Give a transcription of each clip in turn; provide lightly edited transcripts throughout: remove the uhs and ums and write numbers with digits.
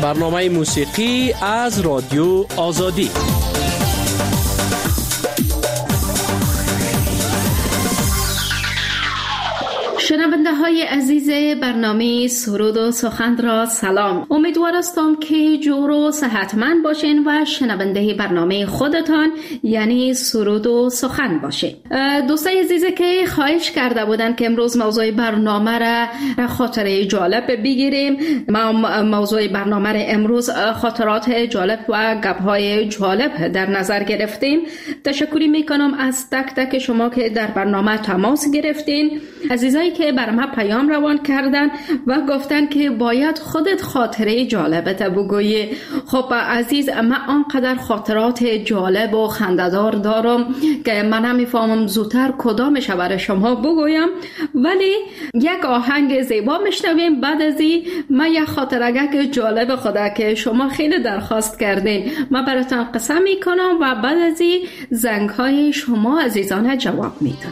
برنامه موسیقی از رادیو آزادی. شنونده های عزیز برنامه سرود و سخن را سلام. امیدوار هستم که جور و صحتمند باشین و شنونده برنامه خودتان یعنی سرود و سخن باشین. دوستای عزیزی که خواهش کرده بودن که امروز موضوع برنامه را خاطره جالب بگیریم، ما موضوع برنامه را امروز خاطرات جالب و گپ‌های جالب در نظر گرفتیم. تشکری میکنم از تک تک شما که در برنامه تماس گرفتین، عزیزایی که برام پیام روان کردن و گفتن که باید خودت خاطره جالبت بگویی. خب عزیز، من آنقدر خاطرات جالب و خنده‌دار دارم که من نمیفهمم زودتر کدامش برای شما بگویم، ولی یک آهنگ زیبا میشنویم. بعد از این من یک خاطرگک جالب خدا که شما خیلی درخواست کردین من براتون قسم میکنم و بعد از این زنگ‌های شما عزیزانه جواب میدم.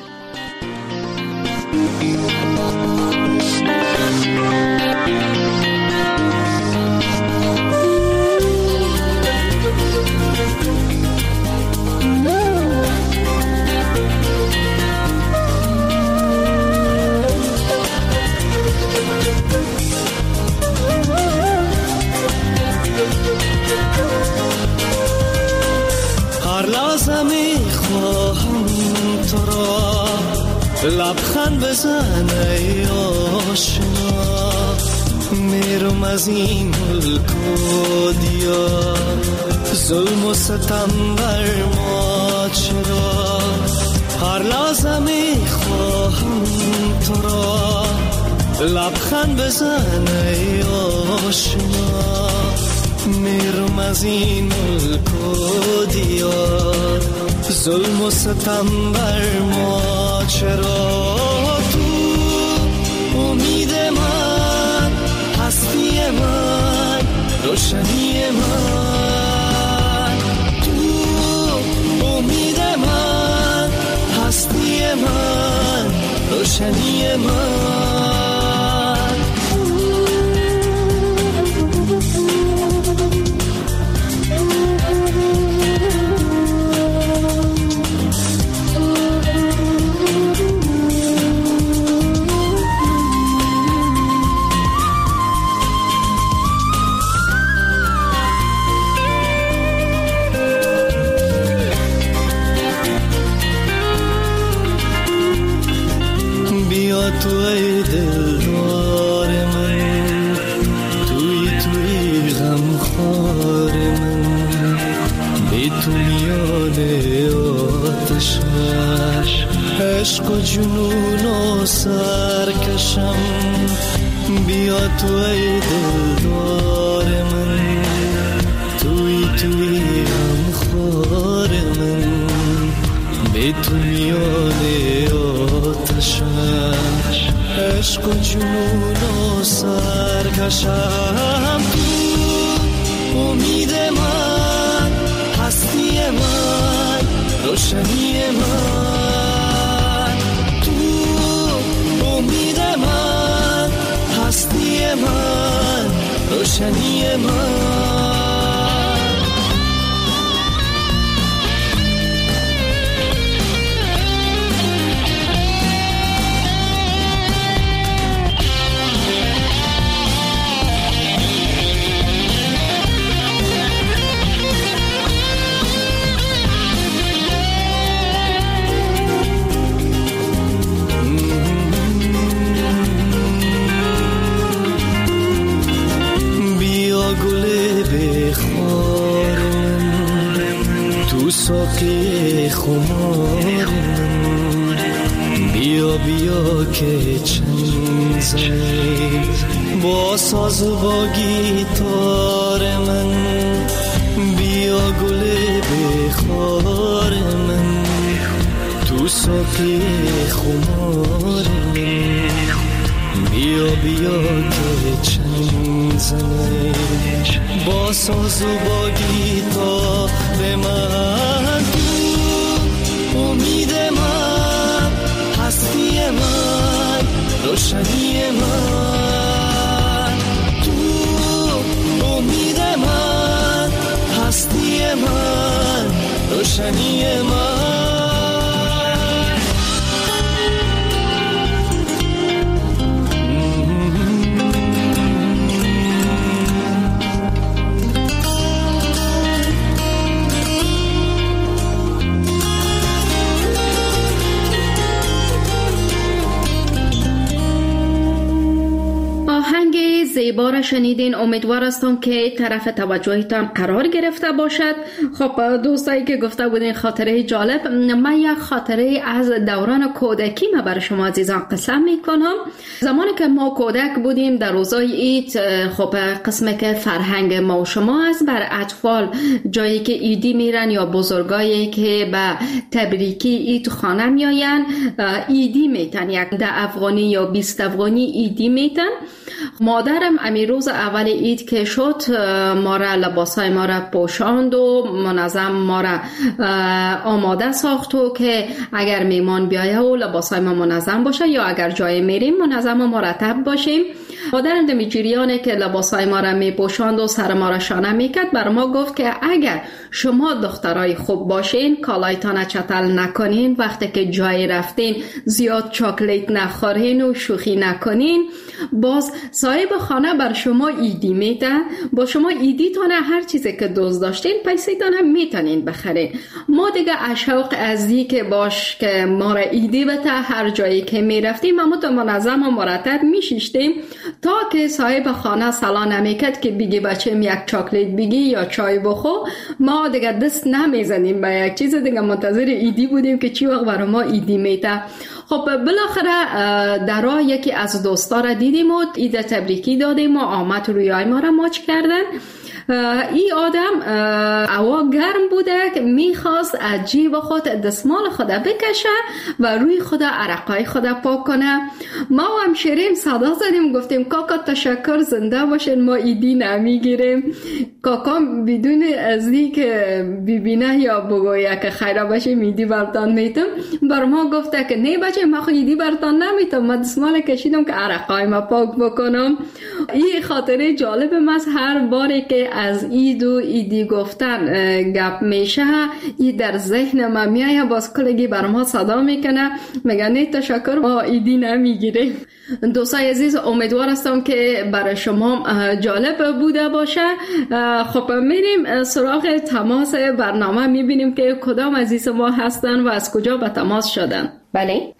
هر لحظه میخواهم تو را لبخند بزن ای آشنا، میرم از این ملک و دیار، ظلم و ستم بر ما چرا. هر لحظه میخواهم تو را لبخند بزن ای آشنا، میرم از این ملک و دیار، ظلم و ستم بر ما چرا. تو امید من، هستی من، روشنی من، تو امید من، هستی من، روشنی من. تو ای دلدار من، توی غمخوار من، بی تو میان آتش عشق و جنون و سرکشم. بیا تو ای دلدار من، توی غمخوار من، بی تو میان آتش عشق و جنون و سرکشم. تو امید من، هستی من، روشنی من، تو امید من، هستی من، روشنی من. ساقی خمار من، بیا بیا که چنگ زنی با ساز و با گیتار من. بیا گل بخار من، تو ساقی خمار من، بیا بیا که چنگ زنی با ساز و با گیتار من. تو امید من، هستی من، روشنی من، تو امید روشنی من. زیبا را شنیدین. امیدوار هستم که طرف توجهتان قرار گرفته باشد. خب دوستایی که گفته بودین خاطره جالب، من یک خاطره از دوران کودکی ما برای شما عزیزان قسم میکنم. زمانی که ما کودک بودیم در روزای عید، خب قسمی که فرهنگ ما و شما است، بر اطفال جایی که عیدی میرن یا بزرگایی که به تبریکی عید خانه میاین عیدی میتن، یک 10 افغانی یا 20 افغانی عیدی میتن. مادرم امی روز اول عید که شد ما را لباسای ما را پوشاند و منظم ما را آماده ساخت و که اگر میمان بیایه و لباسای ما منظم باشه یا اگر جای میریم منظم و مرتب باشیم. مادرم دمی جریانه که لباسای ما را میپوشاند و سر ما را شانه میکرد بر ما گفت که اگر شما دخترای خوب باشین، کالایتان چتل نکنین، وقتی که جای رفتین زیاد چاکلیت نخورین و شوخی نکنین، باز صاحب خانه بر شما ایدی میده، با شما ایدی تانه هر چیزی که دوست داشتین پیسه تانه میتونین بخرین. ما دیگه اشوق ازی که باش که ما را ایدی بده، هر جایی که میرفتیم اما تو منظم و مرتب میشیشتیم تا که صاحب خانه سلا نمیکرد که بگی بچه‌م یک چاکلیت بگی یا چای بخو. ما دیگه دست نمیزنیم به یک چیز، دیگه منتظر ایدی بودیم که چی وقت برای ما ایدی میده. خب بالاخره درا یکی از دوستا را دیدیم و عید تبریکی دادیم و آمد روی ما را ماچ کردن. این آدم هوا گرم بوده که میخواست از جیب خود دستمال خود بکشه و روی خود عرقای خود پاک کنه. ما هم شیرین صدا زدیم گفتیم کاکا تشکر، زنده باشین، ما ایدی نمیگیریم. کاکا بدون از این که ببینه یا بگویه که خیره باشه ایدی برتان میتم، بر ما گفته که نه بچه ما خود ایدی برتان نمیتم، ما دستمال کشیدم که عرقای ما پاک بکنم. این خاطره جالب ماست. هر باری که از عید و ایدی گفتن گپ میشه ای در ذهن ما میایه، باز کلگی بر ما صدا میکنه میگه نه تشکر ما ایدی نمیگیریم. دوستای عزیز امیدوار هستم که برای شما جالب بوده باشه. خب میریم سراغ تماس برنامه، میبینیم که کدام عزیز ما هستن و از کجا به تماس شدن. بله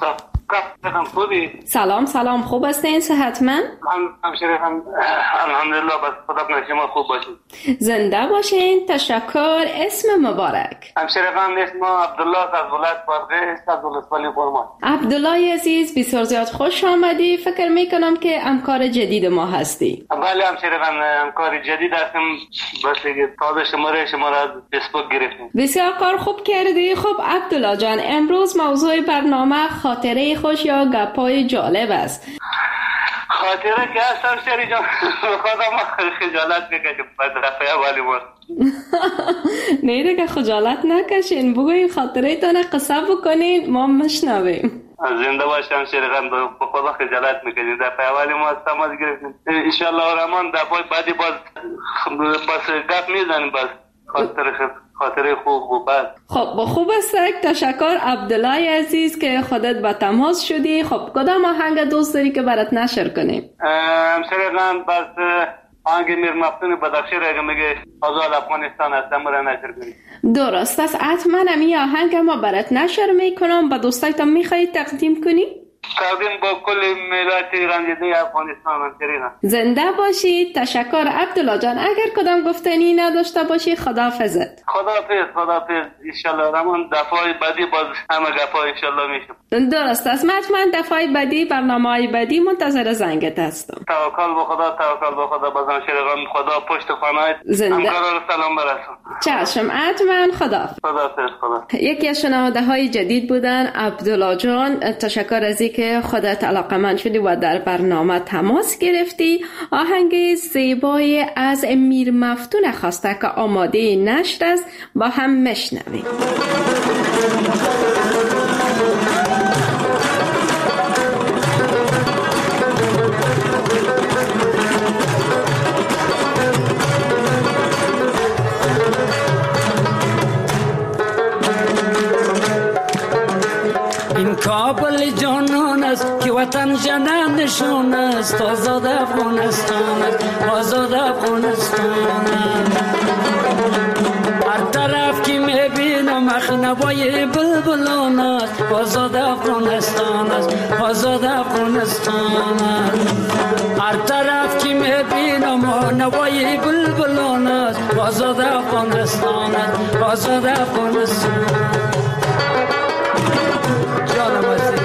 سلام خوب هستین؟ صحتمند؟ الحمدلله، بس خدا کنه شما خوب باشین. زنده باشین. تشکر. اسم مبارک؟ همشهری خانم، اسم عبدالله از ولایت بادغیس از ولسوالی فرمان. عبدالله عزیز بسیار زیاد خوش آمدی. فکر میکنم که همکار جدید ما هستی. بله همشهری خانم، همکار جدید هستم، بس تازه شما را از فیسبوک گرفتیم. بسیار کار خوب کردی. خب عبدالله جان، امروز موضوع برنامه خاطره خوش یا گپای جالب است. خاطره که هست همشهری جان، خدا ما خجالت بکشیم بعد رفعه والی ما. نه دیگه خجالت نکشین، بگوین خاطره تانه قصه بکنین ما مشنویم. زنده باشه همشهری خانم، به خدا خجالت میکنیم. دفعه اولی ما تماس گرفتیم، انشالله رحمان دفعه بعدی باز گپ میزنیم، باز خاطره خوب و بد. خب خوب است. تشکر عبدالله عزیز که خودت با تماس شدی. خب کدام آهنگ دوست داری که برات نشر کنیم؟ همشهری خانم بس آهنگ میر مفتون بدخشی اگه میگه آزاد افغانستان است را نشر کنیم. درست است، حتما این آهنگ ما برات نشر میکنم. با دوستایتان میخواهی تقدیم کنی؟ تقدیم با کل ملت رنجیده افغانستان. زنده باشید. تشکر عبدالله جان. اگر کدام گفتنی نداشته باشی خداحافظت. خداحافظ. انشالله رحمان دفعه بعدی باز همه گپا انشالله میشم. درست است، من دفعه بعدی برنامه‌های بعدی منتظر زنگت هستم. توکل به خدا. بازم شرقان خدا پشت خانه‌ات همکارا سلام برسون. چشم حتما. خداحافظ. یکی از شنونده‌های جدید بودن عبدالله جان. تشکر از که خودت علاقمند شدی و در برنامه تماس گرفتی. آهنگ زیبای از میر مفتون خواسته که آماده نشر است، با هم مشنویم. این کابل جانان است که وطن جنت نشان است. آزاد افغانستان است، آزاد افغانستان است. هر طرف که میبینم مخنوای بلبلان است. آزاد افغانستان است، آزاد افغانستان است. هر طرف که میبینم مخنوای بلبلان است. آزاد افغانستان است، آزاد افغانستان است. جانم است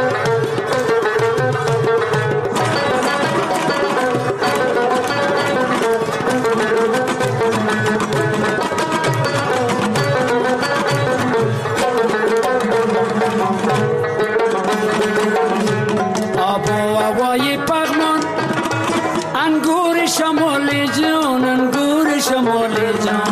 آب و هوای پغمان، انگور شمالی جان، انگور شمالی جان.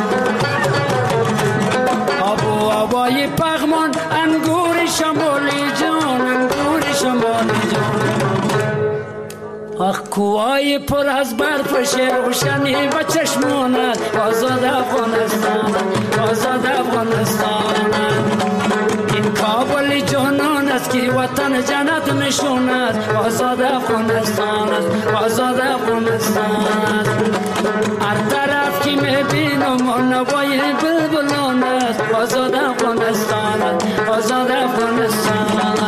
آب و هوای پغمان، انگور شمالی جان، انگور شمالی جان. آخ کوهای پر از برف روشنی و چشمانت. آزاد افغانستان، آزاد افغانستان. این کابل جانان است که وطن جنت نشان است. آزاد افغانستان است، آزاد افغانستان. هر طرف که میبینم نوای بلبلان است. آزاد افغانستان است، آزاد افغانستان.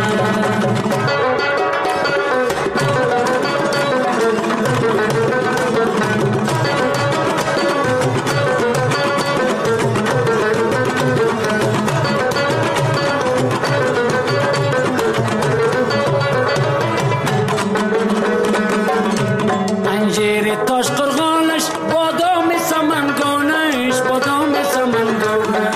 انجیر تاش قرغانش، بادام سمنگانش، بادام سمنگانش.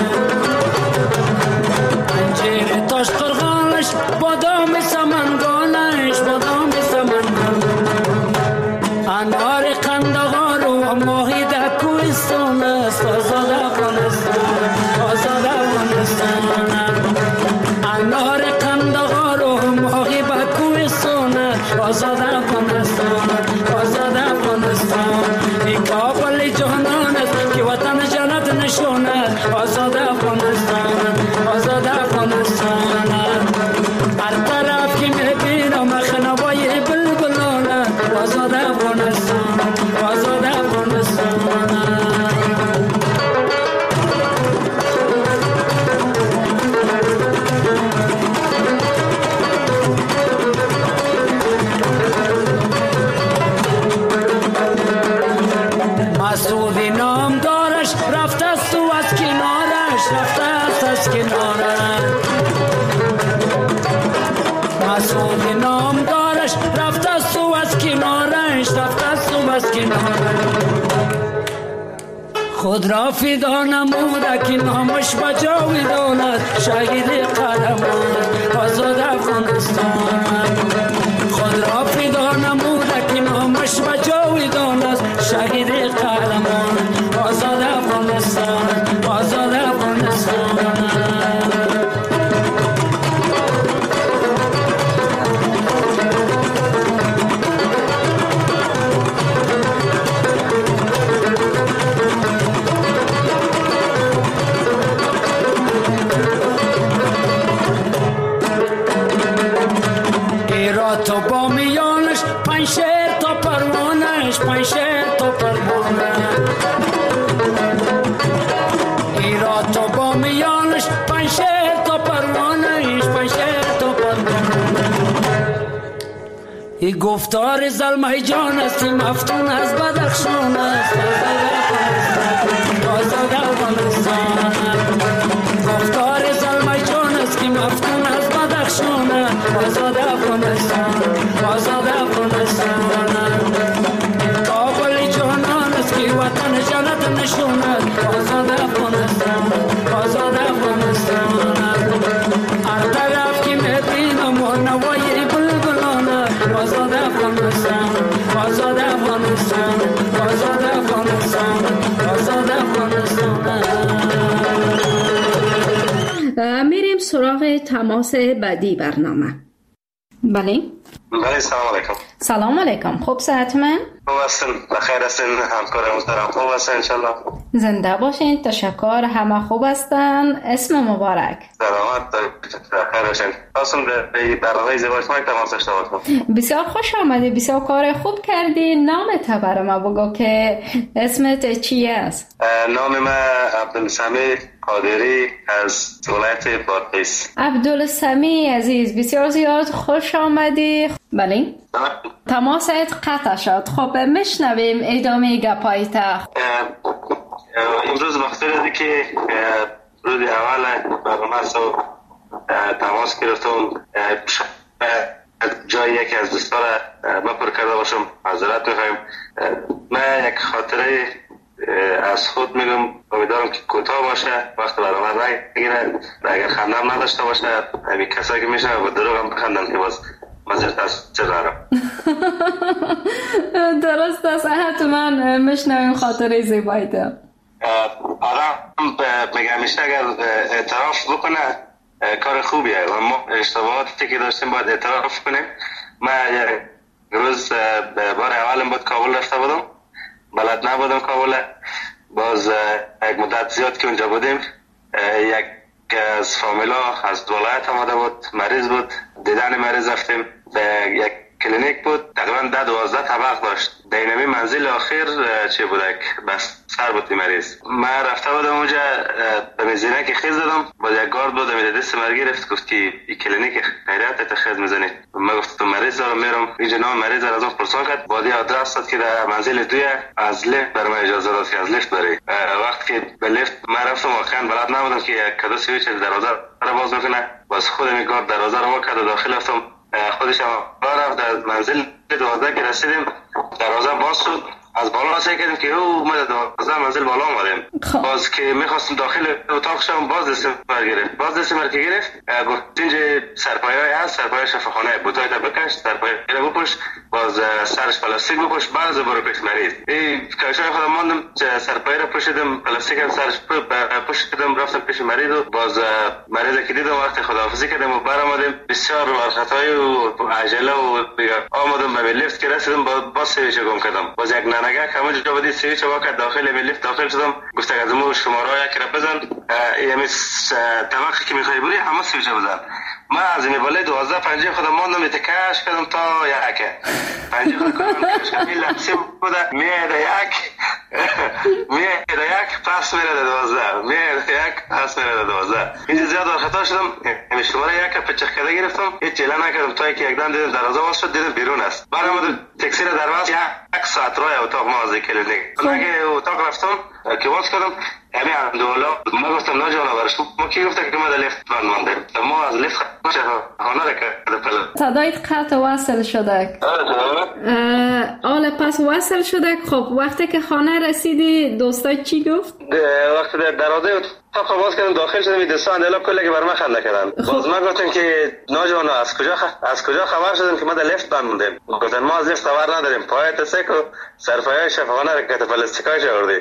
انجیر تاش قرغانش، بادام سمنگانش، بادام سمنگانش. انار قندهار و ماهی در کوهستان است. آزاد افغانستان، آزاد افغانستان. انار قندهار و ماهی بر کوهستان است. آزاد افغانستان، آزاد افغانستان. این کابل جانان است که وطن جنت نشان است. آزاد افغانستان، آزاد افغانستان. هر طرف که میبینم مخنوای بلبلان است. آزاد افغانستان، آزاد افغانستان. مسعودی نام دارش رفته است و از کنارش، رفته است از کنارش. مسعودی نام دارش رفته است و از کنارش، رفته است و از کنارش. خود را فدا نموده که نامش بجاویدان است. شهید قهرمان آزاد افغانستان. خود را فدا نموده که نامش بجاویدان است. شهید قهرمان آزاد افغانستان، آزاد افغانستان. ایرا تو با میانش، پنشیر تا پروانش، پنشیر تا پروانش. ایرا تو با میانش، پنشیر تا پروانش، پنشیر تا پروانش. ای گفتار زلمه جان است، مفتون از بدخشان است. آزاد افغانستان. گفتار زلمه جان است که مفتون از بدخشان است. آزاد افغانستان، آزاد افغانستان. کابل جانان است که وطن جنت نشان است. آزاد افغانستان، آزاد افغانستان. هر طرف که میبینم نوای بلبلان است. آزاد افغانستان، آزاد افغانستان، آزاد افغانستان، آزاد افغانستان. میریم سراغ تماس بعدی برنامه. بله بله سلام علیکم. سلام علیکم. خوب صحت من؟ خوب هستن، بخیر هستن، همکار محترم خوب هستن انشالله. زنده باشین. تشکر. همه خوب هستن. اسم مبارک. سلامت بخیر باشین. خواستم به برنامه ازدواج ما تماس داشته باشم. بسیار خوش آمدی. بسیار کار خوب کردی. نامت برای ما بگو که اسمت چی است؟ نام من عبدالسمی قادری از ولایت بادغیس. عبدالسمی عزیز بسیار زیاد خوش آمدی. بله تماست قطع شد. خب میشنویم ادامه گپایت. امروز مقصود که روز اول برنامه تماس گرفتم جای یکی از دوستا را بپر کرده باشم. معذرت میخوایم. من یک خاطره از خود میگم، امیدوارم که کوتاه باشه، وقت برنامه نگیره، اگر خندم نداشته باشه همین کسایی که میشنن و دروغ هم بخندن که باز مزرد از چه دارم. درست است. حتما میشنویم خاطره زیبایت. آدم میگم میشه اگر اعتراف بکنه کار خوبیه و ما اشتباهاتی که داشتیم باید اعتراف کنیم. من یک روز بار اولم بود کابل رفته بودم، بلد نبودم کابل. باز یک مدت زیاد که اونجا بودیم یک از فامیلا از ولایت آمده بود، مریض بود، دیدن مریض رفتیم. به یک کلینیک بود تقریبا 10-12 طبق داشت. دینمی منزل آخر چی بودک بس سر بود مریض. من رفته بودم اونجا به میزینه که خیز دادم، با یک گارد بود میده دست مرا گرفت گفت که این کلینیک خیریت تا خیز میزنی. من گفتم مریض دارم میرم. اینجا نام مریض از اون پرسان کرد، بعدی آدرس داد که در منزل 2 از لیفت برام اجازه داد که از لیفت بری. وقتی که به لیفت من رفتم واقعا بلد نبودم که کدو سویچ دروازه رو باز میکنه. باز خودم این گارد دروازه رو وا کرد و داخل رفتم. خودش هم رفت. در منزل 12 که رسیدیم دروازه باز شد. از بالا سعی کردیم که او ما 12 منزل بالا آمدیم. باز که میخواستم داخل اتاق شم باز دست مر گرفت. باز دست مر که گرفت گفت اینجا سرپایه هست، سرپایه شفاخانه، بوتای تا بکش، سرپایه رو بپوش، باز سرش پلاستیک بپوش، بعد برو پیش مریض. این کاشای خودم ماندم سرپایه رو پوشیدم، پلاستیک هم سرش پوشیدم، رفتم پیش مریض و باز مریض که دیدم وقت خداحافظی کردم و برآمدیم. بسیار ورخطای و عجله و آمدم به لیفت که رسیدم باز سویچ گم کردم. باز یک نگه همه جا بدی سویچ وا کرد داخل لیفت داخل شدم. گفت از مو شماره یک را بزن، یعنی طبقه که میخوای بری همه سویچ بزن. من از این بالا 12:50 خودم ماندم کش کردم تا یک 50 خودم کش کردم. این لحظه بوده میاد یک پس میره 12 میاد یک پس میره 12. اینجا زیاد خطا شدم. همین شماره یک پچخ کرده گرفتم، هیچ چیله نکردم تا که یکدم دیدم دروازه باز شد، دیدم بیرون است. برآمدم تاکسی را درواز یک ساعت راه اتاق ما از کلینیک. اگه اتاق رفتم که باز کردم همین اندولا ما گفتم نه جانا برش ما کی گفت که ما در لیفت بند مانده. ما از لیفت خانه را کرده پلا صدایت قطع وصل شده. آله پس وصل شده. خب وقتی که خانه رسیدی دوستا چی گفت؟ وقتی در دروازه اتاق باز کردم داخل شدم این دوستا اندلا کلی که بر من خنده کردن. باز من گفتم که نه جانا از کجا خبر شدم که ما در لیفت بند موندیم. گفتن ما از لیفت خبر نداریم، پایت سکو سرپایه شفاخانه را که پلاستیکاش آوردی.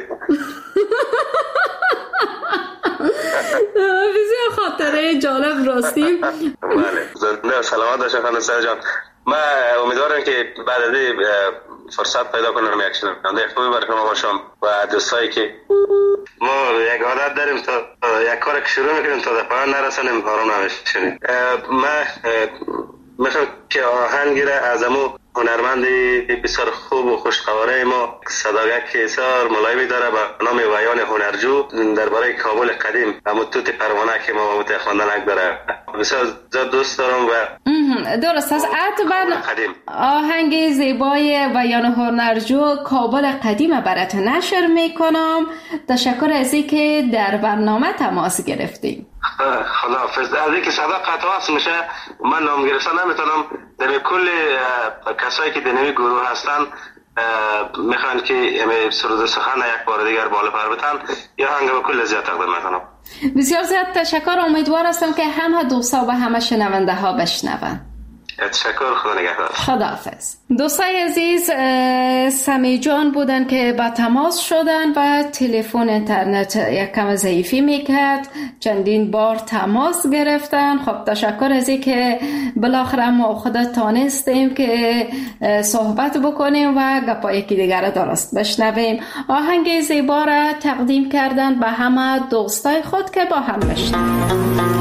بسیار خاطره جالب راستی. بله زنده سلامت باشه خانم سر جان. من امیدوارم که بعد از این فرصت پیدا کنم یک شنونده خوبی برای شما باشم و دوستایی که ما یک عادت داریم تا یک کار که شروع میکنیم تا در پایان نرسانیم آرام نمیشیم. من میخوام که آهنگی را از امو هنرمند بسیار خوب و خوشقواره ما صداگک بسیار ملایمی داره به نام ویان هنرجو درباره کابل قدیم همون توت پروانه که ما متخواندنک داره بسیار زیاد دوست دارم و درست است. اتبن آهنگ زیبای ویان هنرجو کابل قدیم برات نشر میکنم. تشکر از اینکه در برنامه تماس گرفتیم. خداحافظ. از اینکه صدا قطع وصل میشه من نام گرفتن نمیتونم. در کل کسایی که در این گروه هستن میخوان که سرود سخن یک بار دیگر بالا پر بتن یا هنگ به کل زیاد تقدیم میکنم. بسیار زیاد تشکر. امیدوار هستم که همه دوستا و همه شنونده ها بشنون. تشکر، خدا نگهدار. خداحافظ. دوستای عزیز، سمی جان بودن که با تماس شدن و تلفن اینترنت یک کم ضعیفی میکرد. چندین بار تماس گرفتن. خب تشکر از این که بالاخره ما خدا تانستیم که صحبت بکنیم و گپای یکی دیگر درست بشنویم. آهنگ زیبا را تقدیم کردن به همه دوستای خود که با هم بشنویم.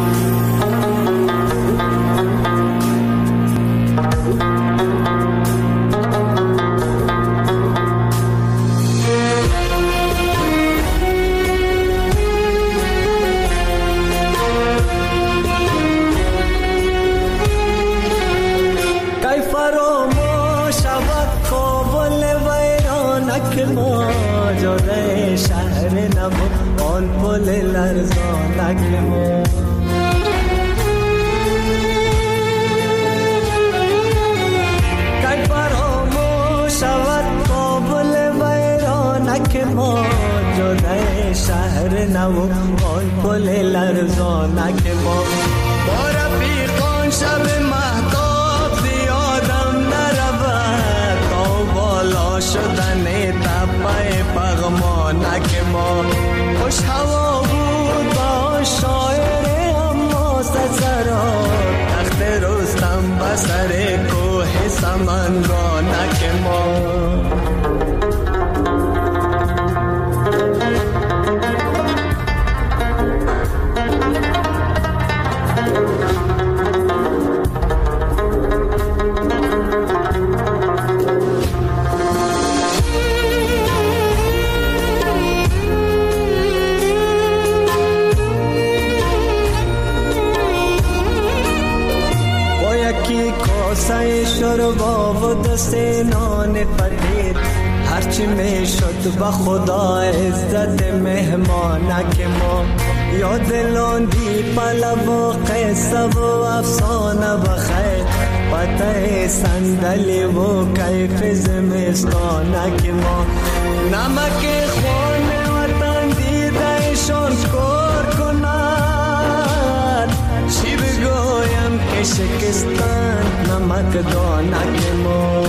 شهر نو آن پل لرزانک ما با رفیقان شب مهتاب زیادم نرود تا بالا شدن تپه پغمانک ما. خوش هوا بود با شاعر اما سزرا تخت رستم بسر کوه سمنگانک ما. شربا و دست نان فقیر هرچی می شد به خدا عزت مهمانک ما. یا دلاندی پلو و قصه و افسانه بخیر پته صندلی و کیف زمستانک ما. نمک خون وطن دیده شان کار کند چی بگویم که شکستن نمک دانک ما.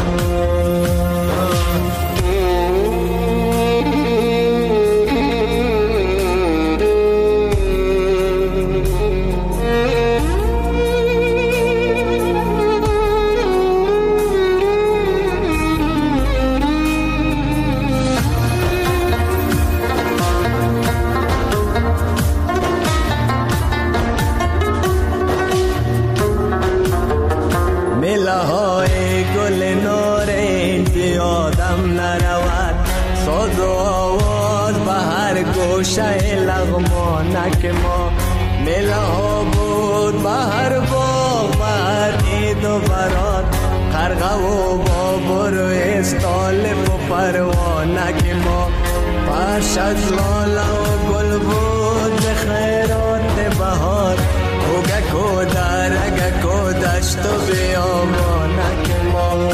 لغمانک ما میله ها بود بهر باغ بهر عید و برات قرغه و بابر و استالف و پروانک ما. فرش از لاله و گل بود به خیرات بهار کوگک و درگک و دشت و بیابانک ما.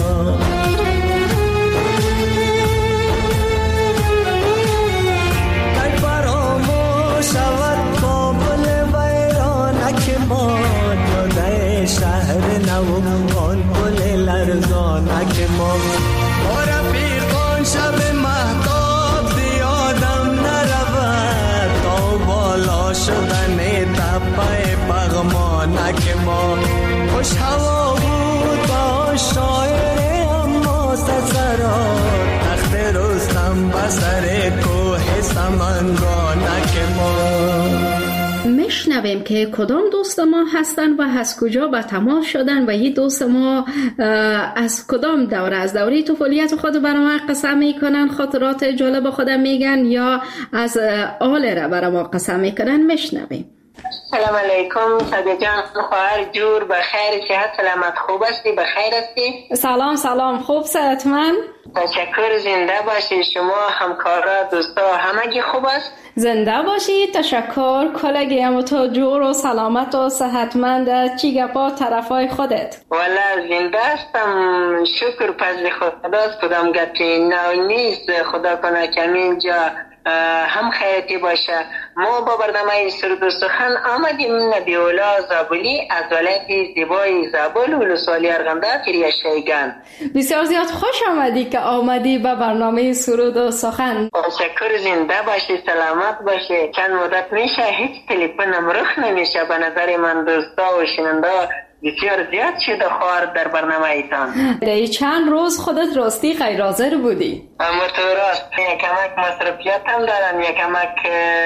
شهر نو آن پل لرزانک ما. با رفیقان شب مهتاب زیادم نرود تا بالا شدن تپه پغمانک ما. خوش هوا بود با شاعر اما سزرا تخت رستم بسر کوه سمنگانک ما. میشنویم که کدام دوست ما هستن و از کجا به تماس شدن و یه دوست ما از کدام دوره از دوره طفولیت خود برای ما قصه میکنن، خاطرات جالب خودم میگن یا از آل را برای ما قصه میکنن. میشنویم. سلام علیکم صدیق جان، خواهر جور بخیر، صحت سلامت خوب هستی؟ بخیر هستی؟ سلام خوب صحتمند. تشکر، زنده باشی. شما همکارا دوستا همگی خوب است؟ زنده باشی. تشکر. کلگی هم تو جور و سلامت و صحتمند. چی گپا طرفای خودت؟ والا زنده هستم، شکر فضل خداست. کدام گپی نو نیست. خدا کنه که اینجا هم خیرتی باشه. ما با برنامه سرود و سخن آمدیم. نبی‌الله زابلی از ولایت زیبای زابل ولسوالی ارغنده فریه شیگان. بسیار زیاد خوش آمدی که آمدی به برنامه سرود و سخن. تشکر، زنده باشی، سلامت باشی. چند مدت میشه هیچ تلفنم رخ نمیشه. به نظر من دوستا و شنونده بسیار زیاد شده خواهر در برنامه ایتان. در چند روز خودت راستی غیر حاضر بودی. اما تو راست یکمک مصرفیت هم دارم، یکمک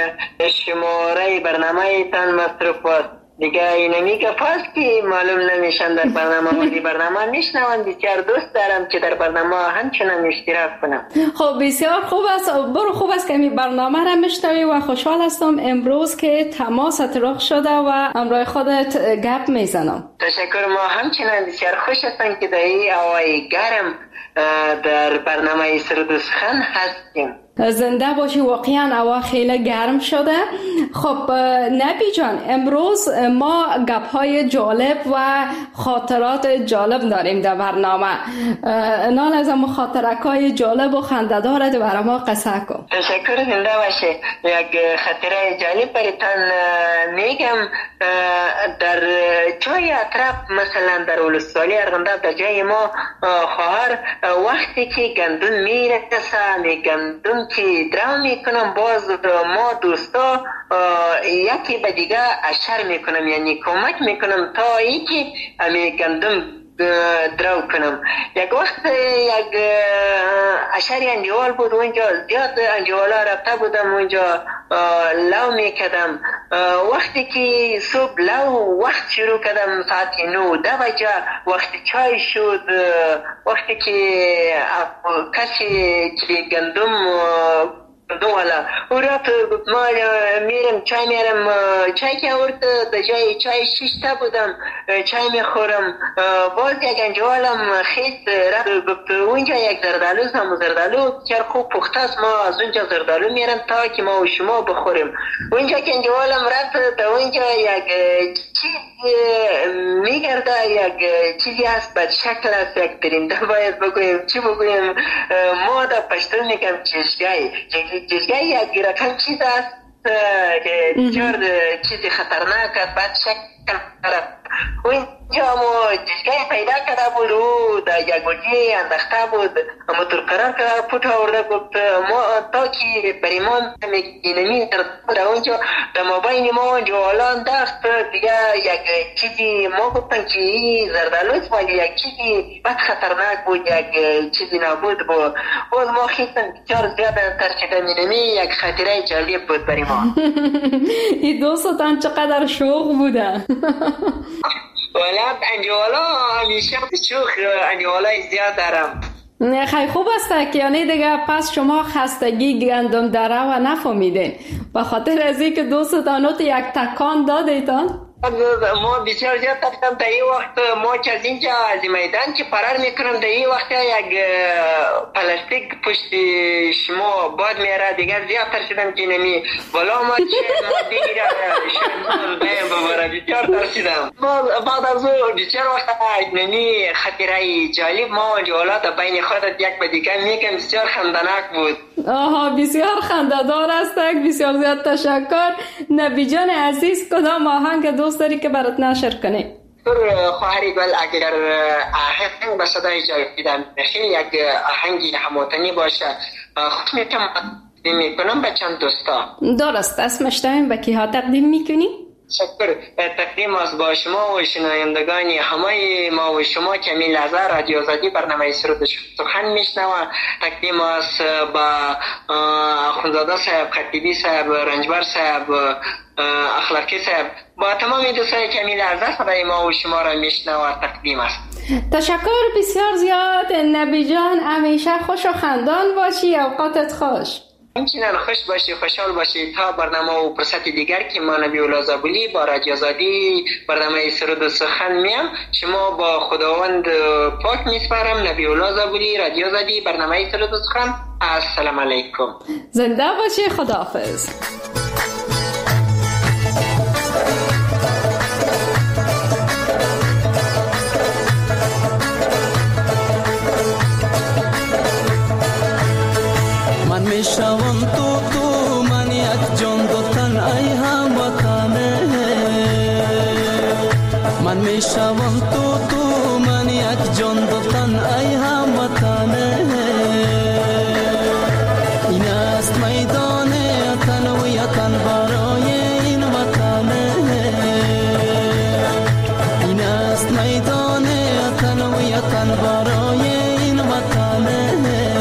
شماره برنامه ایتان مصرف است. دیگه اینمی که پاست که معلوم نمیشن در برنامه ولی برنامه میشنوند. بسیار دوست دارم که در برنامه همچنان اشتراک کنم. خب بسیار خوب است، برو خوب است که می برنامه را میشنوی و خوشحال هستم امروز که تماست رخ شده و همراه خودت گپ میزنم. تشکر، ما همچنان بسیار خوش هستم که در این هوای گرم در برنامه سرود و سخن هستیم. زنده باشی، واقعا هوا خیلی گرم شده. خب نبی جان، امروز ما گپ‌های جالب و خاطرات جالب داریم در برنامه. نال از خاطرک‌های جالب و خنده‌دارت برای ما قصه کن. تشکر، زنده باشی. یک خاطره جالب براتون میگم. در جای اطراف مثلا در ولسوالی ارغنده در جای ما خواهر وقتی که گندم میرسه گندم که درام میکنم باز ما دوستا یکی به دیگه اشر میکنم، یعنی کمک میکنم تا ای که امی گندم درو کنم. یک وقت یک اشری انجوال بود اونجا، زیاد انجوالا رفته بودم اونجا لو میکدم. وقتی که صبح لو وقت شروع کدم ساعت 9-10 بجه وقت چای شد. وقتی که کسی که گندم دولا او را ما میرم چای میرم، چای که آورد در جای چای شیشته بودم چای میخورم. باز یک انجوالم خیست رفت اونجا یک زردالو زردالو بسیار خوب پخته است. ما از اونجا زردالو میرم تا که ما و شما بخوریم. اونجا که انجوالم رفت در اونجا یک چیز میگرده، یک چیزی هست بد شکل است، یک درنده باید بگویم چی بگویم. ما در پشتون میگم جشگاه یک رقم چیز است که بسیار چیزی خطرناک است، بد شکل اونجا ما جشگاه پیدا کرده بود و در یک گوجه انداخته بود. اما تر قرار کرده پوت آورده بود. ما تا که بریمان اینمی در اونجا در مابین ما اونجا حالا انداخت دیگه یک چیزی ما گفتن که این زردالوست ولی یک چیزی بد خطرناک بود، یک چیزی نبود بود. باز ما خیستن بسیار زیاد ترشیدم. اینمی یک خاطره جالب بود برای ما. این دوستان چقدر شوق بودن. ولد انجوالا همیشه شوخ انجوالا زیاد دارم. خیلی خوب است که یعنی دیگه پس شما خستگی گندم داره و نفهمیدین به خاطر از اینکه دوستانات یک تکان دادیتان. ما بسیار زیاد تفتم در این وقت ما که از اینجا از میدان که فرار میکنم در این وقت یک پلاستیک پشت شما باد میره دیگه زیاد ترسیدم که نمی بالا ما چه ما دیگه شما دایم بباره بسیار ترسیدم. بعد از او بسیار وقت نمی خطیره جالب ما جوالات بین خودت یک به دیگه میگم بسیار خندناک بود. آها بسیار خنده‌دار است. بسیار زیاد تشکر. نبی جان عزیز کدام آهنگ دوست داری که برات نشر کنی؟ خواهری گل اگر آهنگ به صدای جاویدان بخیر یک آهنگی هموطنی باشه خود میکنم به چند دوستا. درست اسمش داریم به کیها تقدیم میکنی؟ شکر. تقدیم از با شما و شنوندگان همه ما و شما که می لحظه رادیو آزادی برنامه سرود سخن میشنوه. تقدیم از با خونزاده صاحب، خطیبی صاحب، رنجبر صاحب، اخلاقی صاحب، با تمام دوستایی که می لحظه صدای ما و شما را میشنوه تقدیم است. تشکر بسیار زیاد. نبی جان همیشه خوش و خندان باشی، اوقاتت خوش. همچنان خوش باشی، خوشحال باشی. تا برنامه و فرصت دیگر که ما نبی‌الله زابلی با رادیو آزادی برنامه سرود و سخن میم شما با خداوند پاک میسپارم. نبی‌الله زابلی، رادیو آزادی برنامه سرود و سخن. السلام علیکم. زنده باشی. خداحافظ. میشوم تو من یک جان دو تن من میشوم تو من یک جان دو تن ای هموطنه این است میدان تنویتن برای این وطنه این است میدان تنویتن برای این وطنه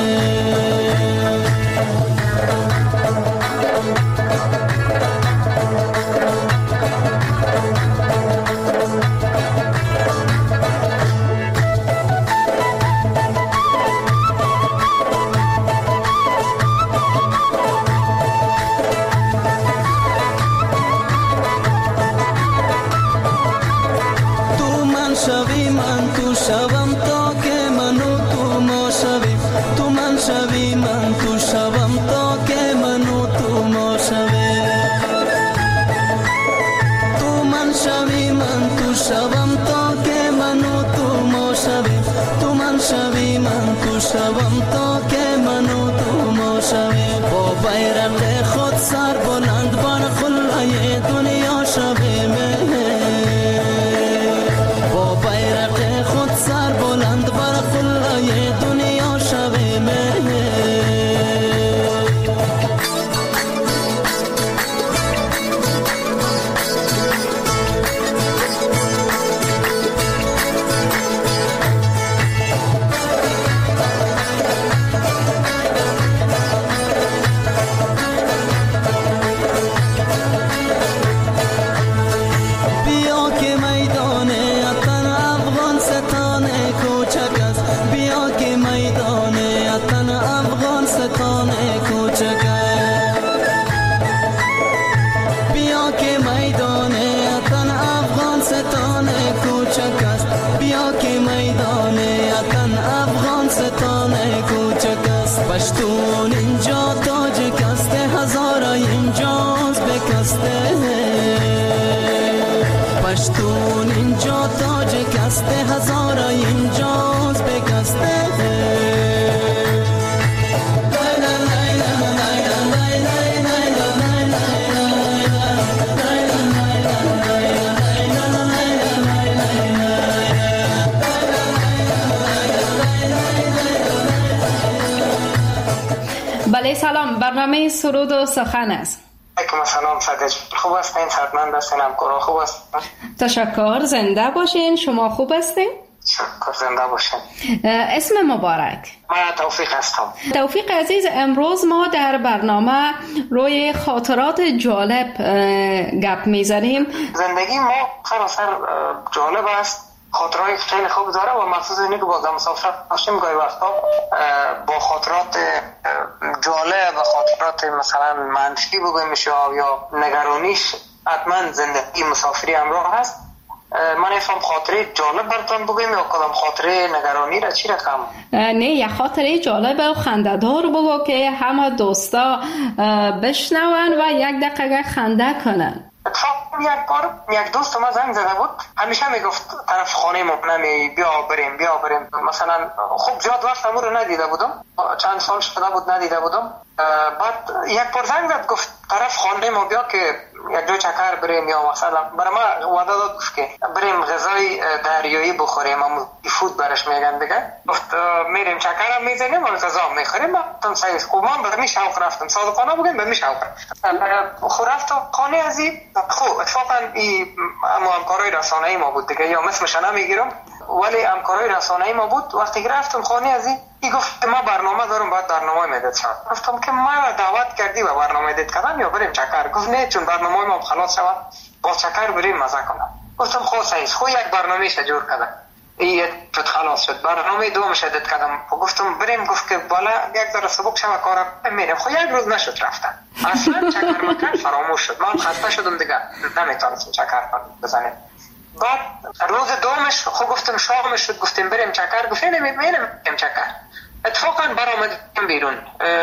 شوی من تو شوم تا که منو تو ما شویم تو من شوی من تو شوم تا که منو تو ما شویم تو من شوی من تو شوم تا که منو تو ما شویم تو من شوی من تو شوم تا که منو تو ما شویم با بیرق خود سر بلند بر خلای دنیا شویم سر بلند بر خلای دنیا شویم بیا که میدان اتن افغان ستان کوچک است بیا که میدان اتن افغان ستان کوچک است بیا که میدان اتن افغان ستان کوچک است بیا که میدان اتن افغان ستان کوچک است پشتون اینجا تاجک است هزارا اینجاست بکسته پشتون اینجا تاجک است هزارا اینجاست بکسته بله سلام، برنامه سرود و سخن است. علیکم السلام صدیق، خوب هستین؟ صحتمند هستین؟ همکارا خوب هستین؟ تشکر، زنده باشین. شما خوب هستین؟ شکر، زنده باشین. اسم مبارک؟ من توفیق هستم. توفیق عزیز، امروز ما در برنامه روی خاطرات جالب گپ میزنیم. زندگی ما سراسر جالب است، خاطرهای خیلی خوب داره و مخصوص اینه که با مسافر باشیم گاهی وقتا با خاطرات جالب و خاطرات مثلا منفی بگویم یا نگرانیش حتما زندگی مسافری همراه هست. من نفهم خاطره جالب براتون بگویم یا کدام خاطره نگرانی را چی رقم؟ نه، یه خاطره جالب و خنده‌دار بگو که همه دوستا بشنون و یک دقیقه خنده کنن. یک بار یک دوست ما زنگ زده بود، همیشه میگفت طرف خانه ما نمی بیا بریم مثلا. خب زیاد وقت امور رو ندیده بودم، چند سال شده بود ندیده بودم. بعد یک بار زنگ زد گفت طرف خانه ما بیا که یک دو چکر بریم، یا مثلا برای ما وعده داد که بریم غذای دریایی بخوریم، ما فود برش میگن دیگه. گفت میریم چکر هم میزنیم و غذا میخوریم. من سعی خوب من به می شوق رفتم، صادقانه بگم به می شوق خود رفتم خانه ازی. خب اتفاقا این همکارای رسانه‌ای ما بود دیگه، یا اسمش نمیگیرم ولی همکارای رسانه‌ای ما بود. وقتی که رفتم خانه ازی ای گفت ما برنامه دارم، باید برنامه میدید شد. گفتم که ما دعوت کردی و برنامه دید کردم یا بریم چکر؟ گفت نه، چون برنامه ما خلاص شود با چکر بریم مزه کنم. گفتم خب صحیح، خب یک برنامه جور کردم. این خلاص شد، برنامه دومش دید کردم. گفتم بریم، گفت که بالا یک ذره سبک شود کارم میریم. خب یک روز نشد رفتن، اصلا چکر مکان فراموش شد. من خسته شدم دیگه، نمیتونستم چکر بزنیم. بعد روز دومش خب گفتم شامش شد، گفتیم بریم چکر. گفتیم نمیریم چکر. اتفاقا برآمدیم بیرون.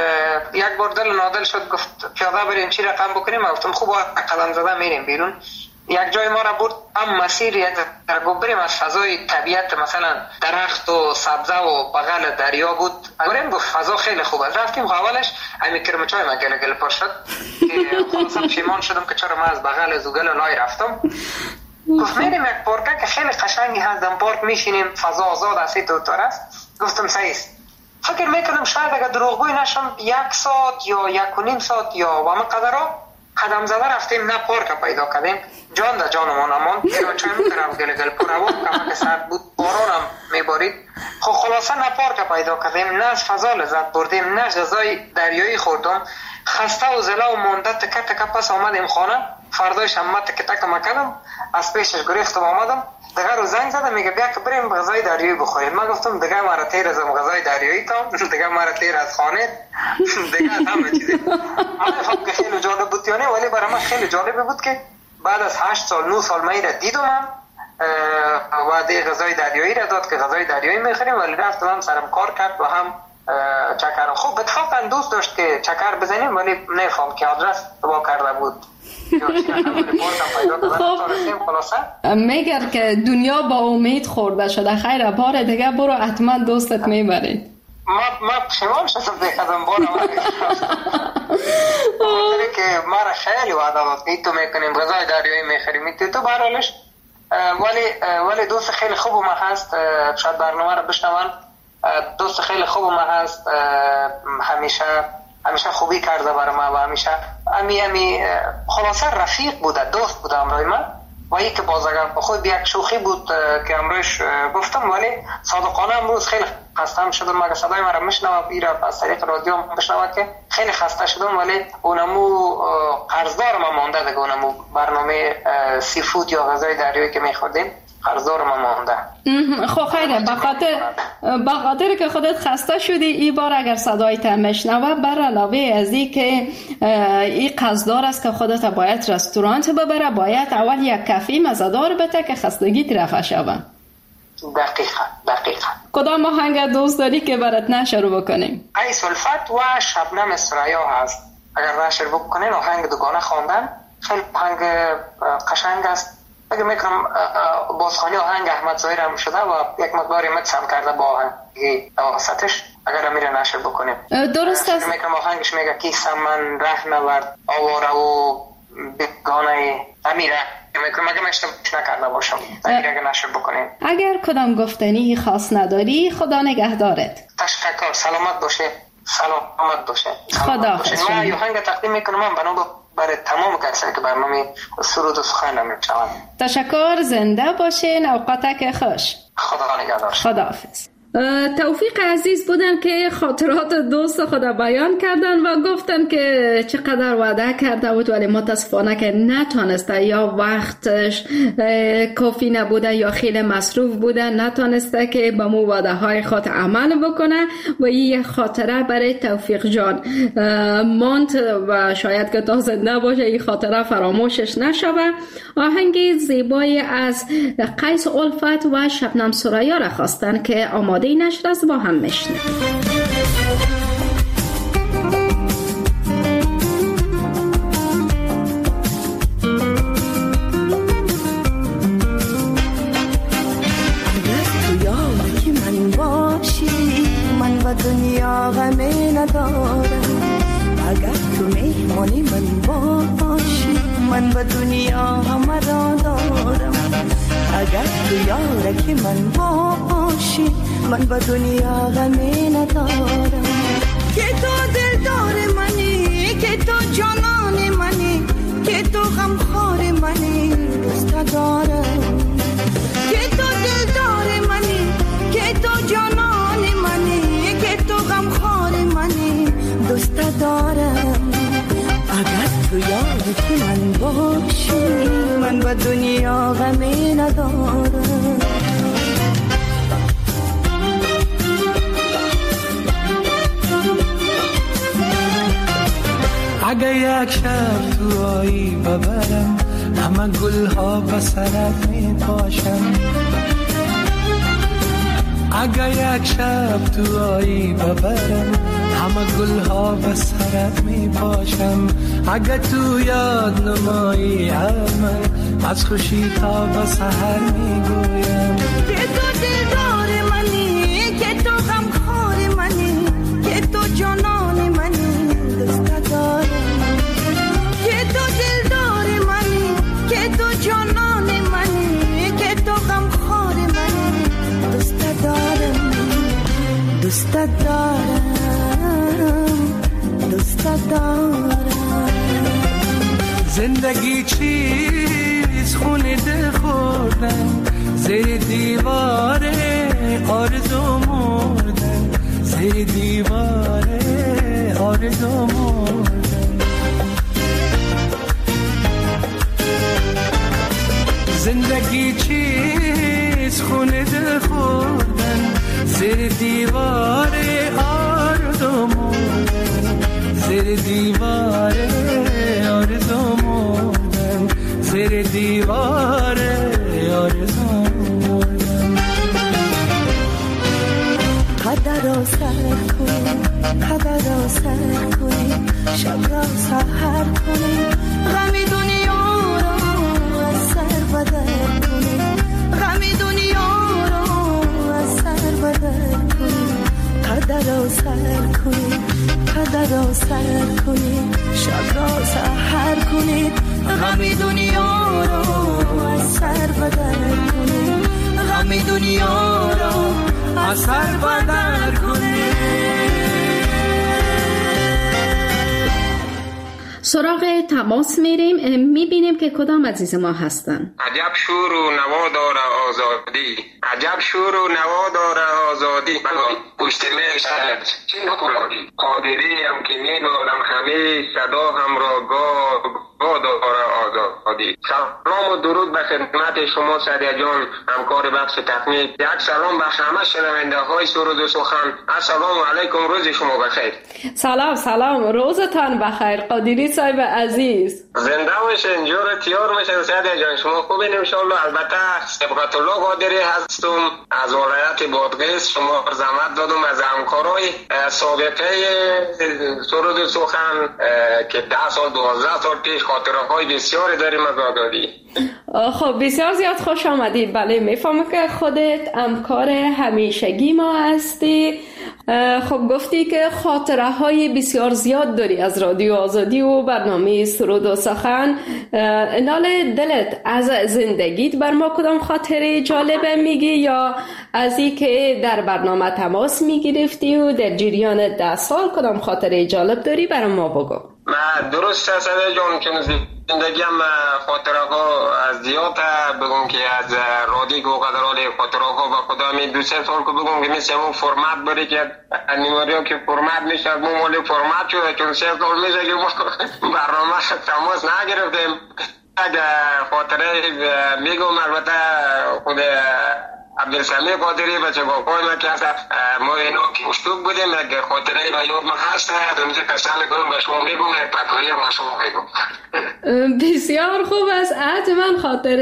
یک بار دل نادل شد، گفت پیاده بریم چی رقم بکنیم. گفتم خوب قدم زده میریم بیرون. یک جای ما را برد هم مسیر یک بریم از فضای طبیعت، مثلا درخت و سبزه و بغل دریا بود. بریم گفت فضا خیلی خوب است. رفتیم اولش همین کرمچای ما گله پر شد که خلاصا پشیمان شدم که چرا من از بغل زوگل لای رفتم. گفت میریم یک پارک که خیلی قشنگی هست، در پارک میشینیم، فضا آزاد است، دوتار است. گفتم صحیح است. فکر میکنم شاید اگر دروغگوی نشم 1 ساعت یا 1.5 ساعت یا و من قدرها قدم زده رفتیم، نه پارک پیدا کردیم. جان در جانمان امان چون میتونم گل پروان کمک که سرد بود، بارانم میبارید. خب خلاصه نه پارک پیدا کردیم، نه از فضا لذت بردیم، نه غذای دریایی خوردم. خسته و زله و مانده تکه تکه پس آمدیم خانه. فردایش هم تکه تکه مکدم، از پیشش گریختم آمدم. دیگه رو زنگ زدم میگه بیا که بریم غذای دریایی بخوریم. من گفتم دیگه مرا تیر ازم غذای دریایی تا دیگه مرا تیر از خانه دیگه از همه چیزی. من فکر خیلی جالب بود یعنی، ولی برای من خیلی جالب بود که بعد از 8 سال 9 سال من را دیدم و دی غذای دریایی را داد که غذای دریایی میخوریم، ولی رفتم هم سرم کار کرد و هم چکر. خوب اتفاقا دوست داشت که چکر بزنیم ولی نفهم که آدرس تبا کرده بود. میگر که دنیا با امید خورده شده. خیر بار دیگه برو حتما دوستت میبرید. ما پشیمان شدم دیگه بارم که ما را خیلی وعده داد که تو میکنیم غذای دریایی میخوریم تو برحالش. ولی دوست خیلی خوب ما هست، شاید برنامه را بشنون. دوست خیلی خوب ما هست، همیشه خوبی کرده برای ما و همیشه امی خلاصه رفیق بوده، دوست بوده امروز من. و یک باز اگر خود یک شوخی بود که امروز گفتم، ولی صادقانه امروز خیلی خسته شدم. مگه صدای من را میشنوه بیره از طریق رادیو میشنوه که خیلی خسته شدم، ولی اونمو قرضدار ما مانده دیگه. اونمو برنامه سی فود یا غذای دریایی که میخوردیم قرضدار ما مانده. خب خیره، به خاطر که خودت خسته شدی این بار اگر صدایت میشنوه، بر علاوه از این که این قرضدار است که خودت باید رستوران ببره، باید اول یک کافی مزه‌دار بده که خستگیت رفع شوه. دقیقاً. کدام آهنگ دوست داری که برات نشر بکنیم؟ ای سلفت و شبنم سریا هست. اگر نشر بکنین آهنگ دوگانه خواندن خیلی آهنگ قشنگ است. اگه میکنم بازخوانی آهنگ احمد ظاهر هم شده و یک مقداری مکس هم کرده با آهنگی واسطش. اگر میره نشر بکنیم درست است. میکنم آهنگش میگه کیسم من ره نورد آواره و بگانه امیره. میکنم اگه اشتباهش نکرده باشم اگر نشر بکنیم. اگر کدام گفتنی خاص نداری خدا نگهدارت. تشکر. سلامت باشه. خدا حافظ. من یه آهنگ تقدیم میکنم من برای تمام کسایی که برنامه سرود و سخن نمیشنون. تشکر. زنده باشین. اوقاتک خوش. خدا نگهدار. خدا حافظ. توفیق عزیز بودن که خاطرات دوست خدا بیان کردن و گفتن که چقدر وعده کرده بود ولی متاسفانه که نتونسته، یا وقتش کافی نبوده یا خیلی مصروف بوده، نتونسته که به مو وعده های خود عمل بکنه و این خاطره برای توفیق جان ماند و شاید که تا زنده باشه این خاطره فراموشش نشوه. آهنگ زیبایی از قیس الفت و شبنم سریا را خواستن که آماده نشر است، با هم میشنیم. تو یادی من باشی من و دنیا غمی ندارم. اگر تو مهمانی من باشی من و دنیا همه را دارم. اگر تو یارکی من باشی من با دنیا غمی ندارم. که تو دلدار منی، که تو جانان منی، که تو غمخوار منی، دوست دارم. که تو دلدار منی، که تو جانان منی، که تو غمخوار منی، دوست دارم. اگر تو یارکی من باشی من با دنیا غمی ندارم. اگه یک شب تو آیی ببرم همه گلها به سرت می پاشم. اگه یک شب تو آیی ببرم همه گلها به سرت می پاشم. اگه تو یاد نمایی من از خوشی تا به سحر می گویم. که تو دلدار منی، که تو غمخوار منی، که تو جانان منی، دوست دارم. که تو دلدار منی، که تو جانان منی، دارم زندگی چیز خونه ده خوردن زیر دیوار آرزو مردن زیر دیوار آرزو مردن زندگی چیز خونه ده خوردن زیر دیوار آرزو مردن زیر دیوار آرزو مردن زیر دیوار آرزو مردن قدر را سر کنی قدر را سر کنی شب را سحر کنی غمی دنیا را از سر بدر کنی غمی دنیا را از سر بدر کنی قدر را سر کنی قدر را سر کنی شب را سحر کنی غمی دنیا را از سر بدر کنی غمی دنیا را از سر بدر کنی. سراغ تماس میریم، میبینیم که کدام عزیز ما هستن. عجب شور و نوا داره آزادی، عجب شور و نوا داره آزادی، پشت میشد چه نکنادی قادری هم که میدارم همه صدا هم را گاه داره آزادی. سلام و درود به خدمت شما سعدیه جان همکار بخش تقنیک. یک سلام به همه شنونده های سرود و سخن. السلام علیکم، روز شما بخیر. سلام روزتان بخیر قادری صاحب عزیز. زنده باشین، جور تیار میشن سعدیه جان. شما خوبین انشالله. البته سبقت الله قادری هستم از ولایت بادغیس. شما زحمت دادم از همکارای سابقه سرود و سخن که 10 سال 12 سال پیش خاطره های بسیاری داریم از آزادی. خب بسیار زیاد خوش آمدید. بله میفهمم که خودت همکار همیشگی ما هستی. خب گفتی که خاطره های بسیار زیاد داری از رادیو آزادی و برنامه سرود و سخن. نال دلت از زندگیت بر ما کدام خاطره جالبه میگی یا از این که در برنامه تماس میگرفتی و در جریان 10 سال کدام خاطره جالب داری برای ما بگو. درست است جان که زندگیم خاطره ها از زیاد بگم که از رادیو و قدرال خاطره ها و خدا می 2-3 سال که بگم که مثل اون فرمت بری که نیماری ها که فرمت میشه ما مالی فرمت شده چون 3 سال میشه که ما برنامه تماس نگرفتیم. خاطره میگم البته خود عبدالسمی قادری بچه باقای ما که ما اینا که اشتوک بودیم اگه خاطره و یاد ما هست دمزه قسم کنم به شما میگم یک پکایی ما شما میگم. بسیار خوب است. حتما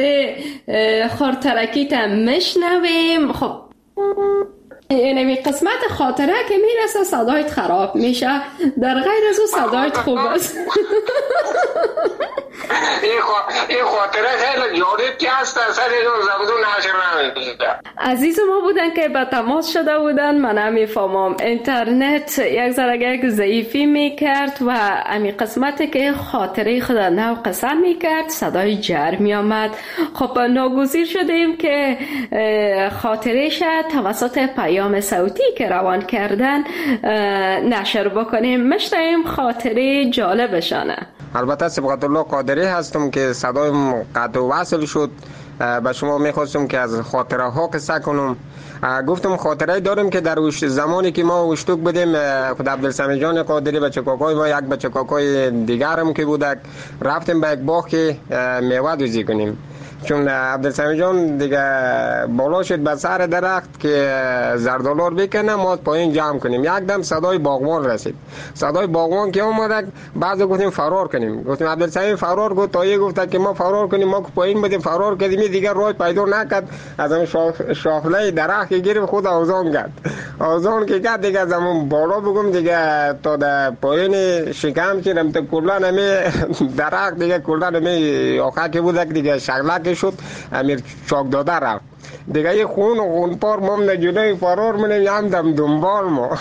خاطرکیت مشنویم. خب اینمی قسمت خاطره که میرسه صدایت خراب میشه، در غیر از او صدایت خوب است. این خاطره خیلی جالب که هست اصلا زمدون نشر نمیشه. عزیز ما بودن که به تماس شده بودن. من نمیفهمم اینترنت یک ذره ضعیفی میکرد و امی قسمتی که خاطره خود نو قسم میکرد صدای جر میامد. خب ناگزیر شدیم که خاطرش توسط پیام صوتی که روان کردن نشر بکنیم. مشتایم خاطره جالبشانه. البته سبقت الله قادری هستم که صدایم قطع و وصل شد. به شما میخواستم که از خاطره ها قصه کنم. گفتم خاطره دارم که در زمانی که ما اشتوک بودیم خود عبدالسمی جان قادری بچه کاکای ما یک بچه کاکای دیگرم که بودک رفتیم به یک باغ که میوه دوزی کنیم. چون عبدالسمی جان دیگه بالا شد به سر درخت که زردالار بکنه ما پایین جمع کنیم. یک دم صدای باغبان رسید. صدای باغبان که اومد بعضی گفتیم فرار کنیم. گفتیم عبدالسمی فرار گفت تا یه گفت که ما فرار کنیم. ما پایین بودیم فرار کردیم دیگه راه پیدا نکرد. از اون شاخله درخت که گرفت خود آوازان کرد. آوازان که کرد دیگه از اون بالا بگم دیگه تا در پایین شکم چیدم تا کلا نمی درخت دیگه کلا نمی آخر که بود دیگه شغله شد امیر چاک داده رفت دیگه یه خون پار مام نجونه فرار منیم هم دم دنبال ما.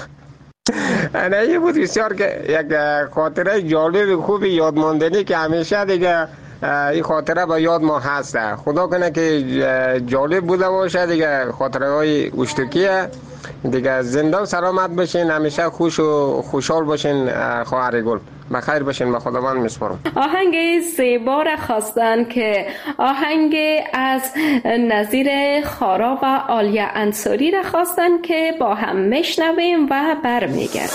اینه بود بسیار که یک خاطره جالب خوبی یادماندنی که همیشه دیگه این خاطره با یاد ما هست. خدا کنه که جالب بوده باشه دیگه. خاطره های اشتکیه دیگه. زنده و سلامت باشین، همیشه خوش و خوشحال باشین. خواهر گل بخیر باشین. به خداوند میسپارم. آهنگ زیبا را خواستن که آهنگ از نظیر خارا و عالیه انصاری را خواستن که با هم میشنویم و برمیگردیم.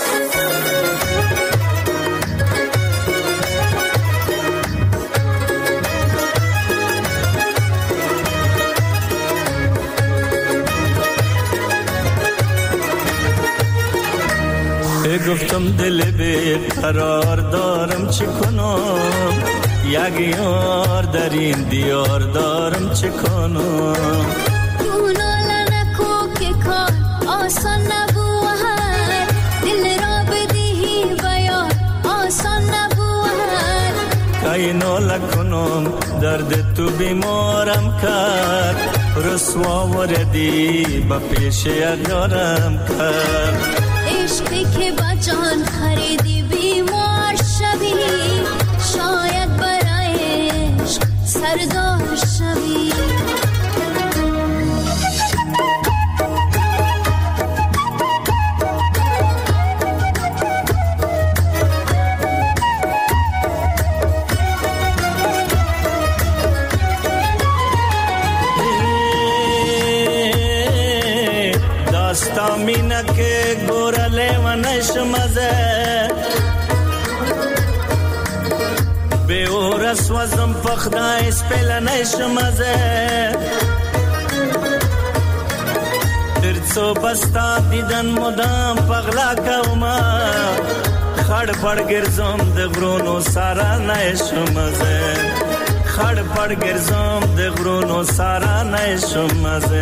گفتم دل بی قرار دارم چه کنم، یک یار در این دیار دارم چه کنم. دونالا نکو که کار آسان نبود، دل را بدهی بیار آسان نبود. کای ناله کنم درد تو بیمارم کرد، رسوا وردی با پیش یارم کرد. عشقی که با جان خریدی بیمار شوی، شاید برای عشق سردار شوی. داستامینه که گورله و نشمزه، به او رسوزم پخده اسپیل نشمزه. درسو بستا دیدن مدام پغلا کوما، خڑ پڑ گرزم دغرونو سارا نشمزه. خڑ پڑ گرزم دغرونو سارا نشمزه.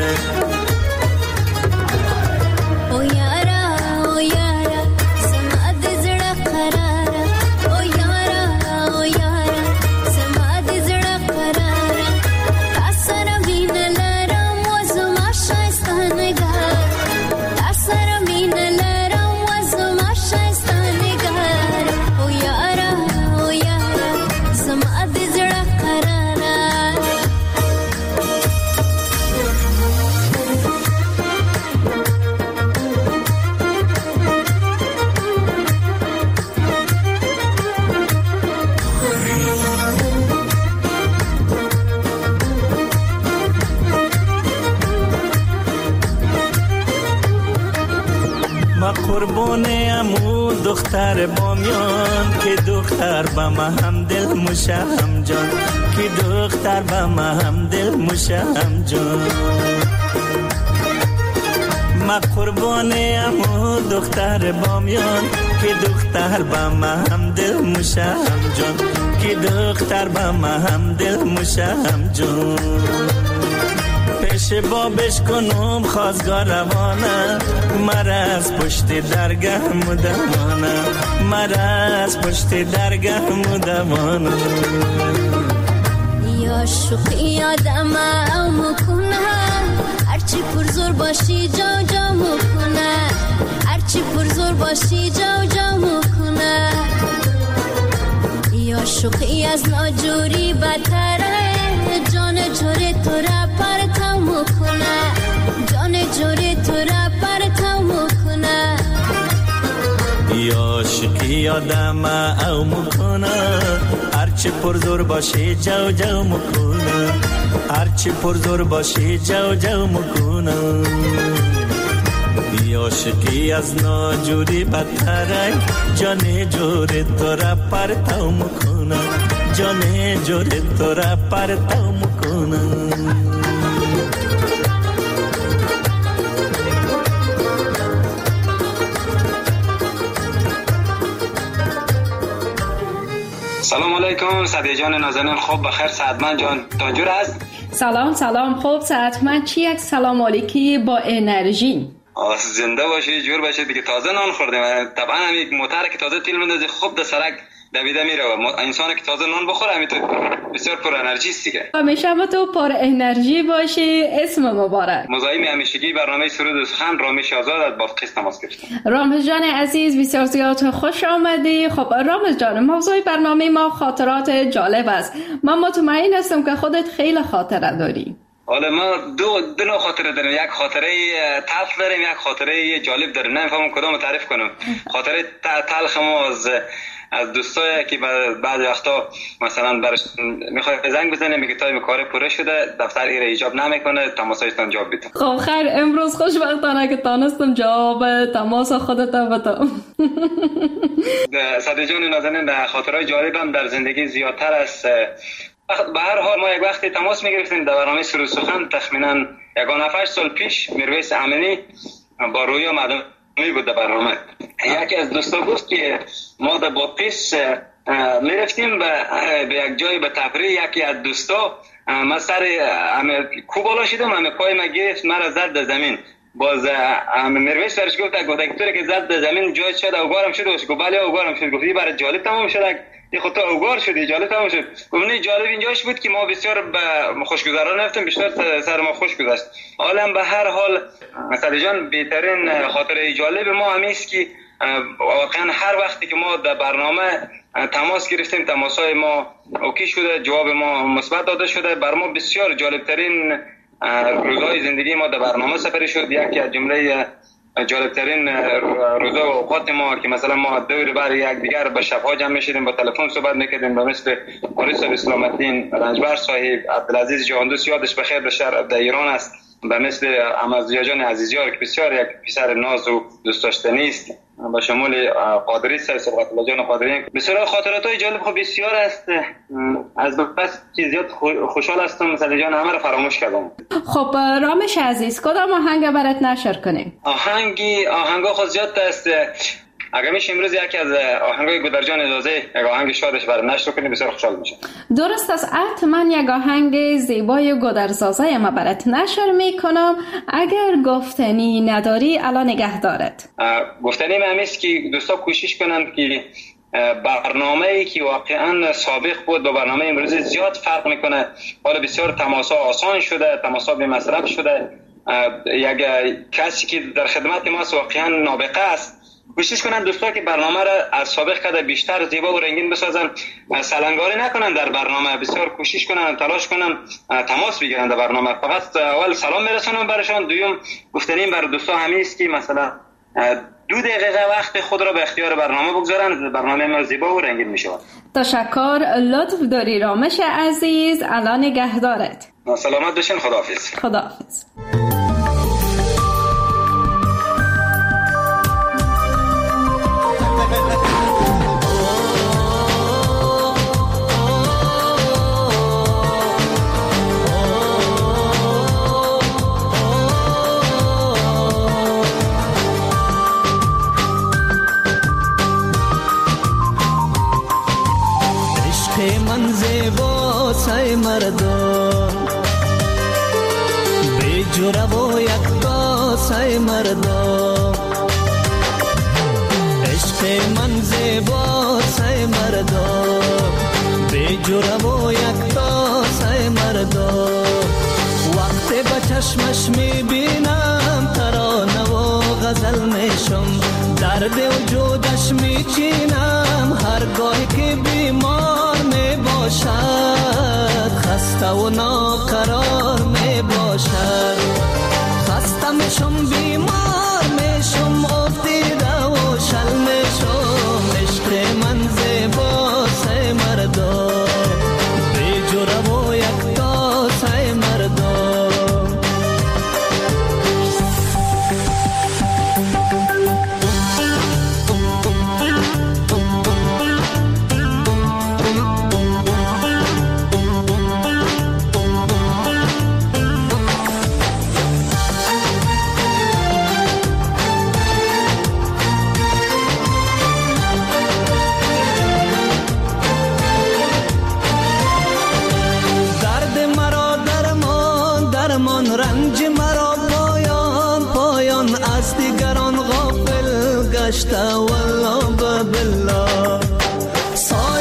قربونه امو دختر بامیان، که دختر با ما هم دل مشه هم جان، که دختر با ما هم دل مشه هم جان. ما قربونه امو دختر بامیان، که دختر با ما هم دل مشه هم جان، که دختر با ما هم دل مشه هم جان. پیش بابش کنم خواستگار روانه، مرا از پشت درگه مدمانه، مرا از پشت درگه مدمانه. یا شوخی آدم مکنه، هرچی پرزور باشی جاو جاو مکنه، هرچی پرزور باشی جاو جاو مکنه. یا شوخی از ناجوری بدتره، جان جوری تو را پرتو مکنه، جان جوری تو را پرتو مکنه. یا شکی آدم او مکنه، هرچی پرزور باشی جو جو مکنه، هرچی پرزور باشی جو جو مکنه. یا شکی از ناجوری بدتره، جان جوری تو را پرتو مکنه، جان جوری تو را پرتو مکنه. سلام علیکم صدیق جان نازنین، خوب بخیر صحتمند جان تاجور است؟ سلام خوب صحتمند. چی یک سلام علیکی با انرژی. زنده باشی جور باشی دیگه. تازه نان خوردیم طبعا. هم یک موتر که تازه تیل بندازی خوب در سرک دویده میره. انسان که تازه نان بخوره همینطور بسیار پر انرژی است دیگه. همیشه با تو پر انرژی باشی. اسم مبارک. مزاحم همیشگی برنامه سرود و سخن رامش آزاد از بادغیس تماس گرفتم. رامز جان عزیز بسیار زیاد خوش آمدی. خب رامز جان، موضوع برنامه ما خاطرات جالب است. من مطمئن هستم که خودت خیلی خاطره داری. حالا ما دو نوع خاطره داریم. یک خاطره تلخ داریم، یک خاطره جالب داریم. نمیفهمم کدومو تعریف کنم. خاطره تلخ ما از دوستایی که بعد وقتا مثلا برش میخواد زنگ بزنه میگه تایم کار پوره شده، دفتر ایره ایجاب نمیکنه، تماسایتان جواب بدم. خب خیر، امروز خوشبختانه که تانستم جواب تماس خودت بدم. صدیق جان نازنین، خاطرهای جالبم در زندگی زیادتر است. به هر حال ما یک وقتی تماس میگرفتیم در برنامه سرود سخن، تخمینا 7 سال پیش میرویس امینی با رویا مدنی بود در برنامه. یکی از دوستا گفت که ما در بادغیس میرفتیم به یک جای به تفریح. یکی از دوستا من سر کو بالا شدم، همه پای ما گرفت، مرا زد در زمین. باز میرویس برش گفت که که زد در زمین جای شد اوگارم شد. گفت بله اوگارم شد. گفت برای جالب تمام شد. یه خود تا اوگار شدی، جالب تمام شد. گفتن جالب اینجاش بود که ما بسیار خوشگذران رفتیم، بیشتر سر ما خوش گذشت. حالا به هر حال مثلا جان بهترین خاطره جالب ما همیست که واقعا هر وقتی که ما در برنامه تماس گرفتیم، تماسای ما اوکی شده، جواب ما مثبت داده شده، بر ما بسیار جالب ترین روزهای زندگی ما در برنامه سپری شد. یکی از جمله جالبترین روزا و اوقات ما که مثلا ما دور بر یک دیگر به شب‌ها جمع می‌شدیم، با تلفن صحبت می‌کردیم، با مثل قاری صاحب اسلام الدین رنجبر صاحب، عبدالعزیز جهاندوست یادش بخیر در ایران است، و مثل احمدضیا جان عزیزیار که بسیار یک پسر ناز و دوست داشتنی است، با شمول قادری صاحب صبغت الله جان قادری. بسیار خاطرات‌های جالب خب بسیار است. از بس که زیاد خوشحال هستم مثلا جان همه رو فراموش کردم. خب رامش عزیز، کدام آهنگ برات نشر کنیم؟ آهنگا خود زیاد است. اگر میشه امروز یکی از آهنگای گودرجان اجازه یک آهنگ شادش برای نشر کنیم بسیار خوشحال میشم. درست است، حتما یک آهنگ زیبای گودرزازه ما برات نشر میکنم. اگر گفتنی نداری الان نگه دارد. گفتنی همیست که دوستا کوشش کنن که برنامه‌ای که واقعا سابق بود با برنامه امروز زیاد فرق میکنه. حالا بسیار تماسا آسان شده، تماسا بی مصرف شده. یک کسی که در خدمت ما واقعا نابغه است، کوشش کنن دوستا که برنامه را از سابق کده بیشتر زیبا و رنگین بسازن، سلنگاری نکنن در برنامه، بسیار کوشش کنن، تلاش کنن، تماس بگیرن در برنامه. فقط اول سلام میرسونم برشان، دوم گفتنیم بر دوستا همین است که مثلا 2 دقیقه وقت خود را به اختیار برنامه بگذارن، برنامه ما زیبا و رنگین میشه. تشکر، لطف داری رامش عزیز، الان نگه دارد. سلامت باشین، خداحافظ. خداحافظ. من زیبا سای مردم بی جوره و یکتا سای مردم، عشق من زیبا سای مردم بی جوره و یکتا سای مردم. وقتی با چشمش میبینم ترانه و غزل میشم، درد وجودش میچینم هرگاهی که بیمار میباشد، خسته و ناقرار میباشد. خسته میشم، بیمار میشم، افتیده و شل میشم. عشق من زیبا سای مردم بی جوره و یکتا سای مردم. رنج مرا پایان از دیگران غافل گشته والله بالله.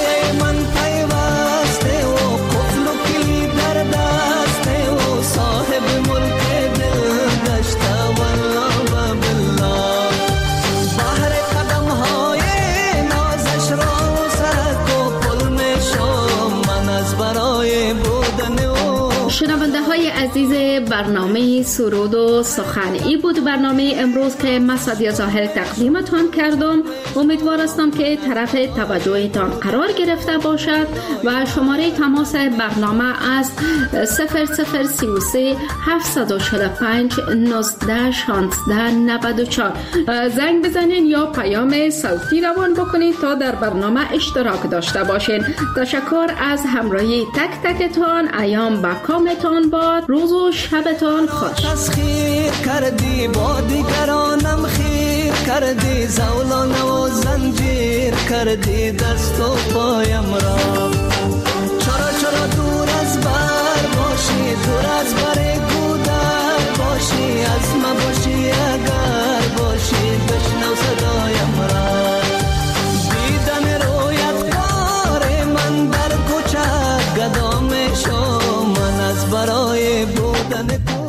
برنامه سرود و سخن. ای بود برنامه امروز که من سعدیه ظاهر تقدیمتان کردم. امیدوار هستم که طرف توجهتان قرار گرفته باشد و شماره تماس برنامه از 0033 745 19 16 94 زنگ بزنین یا پیام صوتی روان بکنید تا در برنامه اشتراک داشته باشین. تشکر از همراهی تک تکتان. ایام با کامتان باد. روز و شبتان خوش. تسخیر کردی با دیگرانم خیر کردی زولان و زنجیر کردی دست و پایم را. چرا دور از بر باشی دور از بر گودر باشی از ما باشی اگر باشی بشنو صدایم را. دیدن رویت کار من در کوچه گدام شو من از برای بودن تو.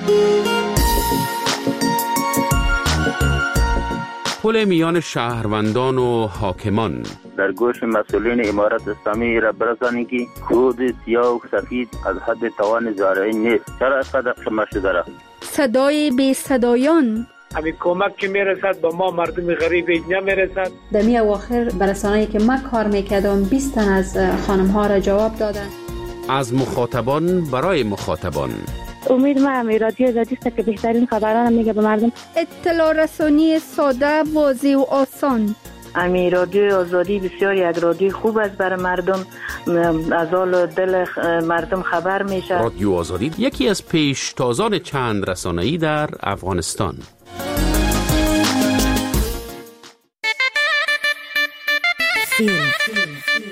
پل میان شهروندان و حاکمان در گوش مسئولین امارت اسلامی را برسانی که خود سیاه و سفید از حد توان زارعی نیست. چرا اینقدر خمه شده را؟ صدای بی صدایان همین کمک که میرسد با ما مردم غریب نمیرسد. در می اواخر برسانه‌ای که من کار میکردم 20 تن از خانم ها را جواب دادن. از مخاطبان برای مخاطبان. امید من رادیو آزادی است که بهترین خبران میگه به مردم. اطلاع رسانی ساده، واضح و آسان. امی رادیو آزادی بسیار یک رادیو خوب است برای مردم. از حال دل مردم خبر میشه. رادیو آزادی یکی از پیشتازان چند رسانه‌ای در افغانستان. فیلم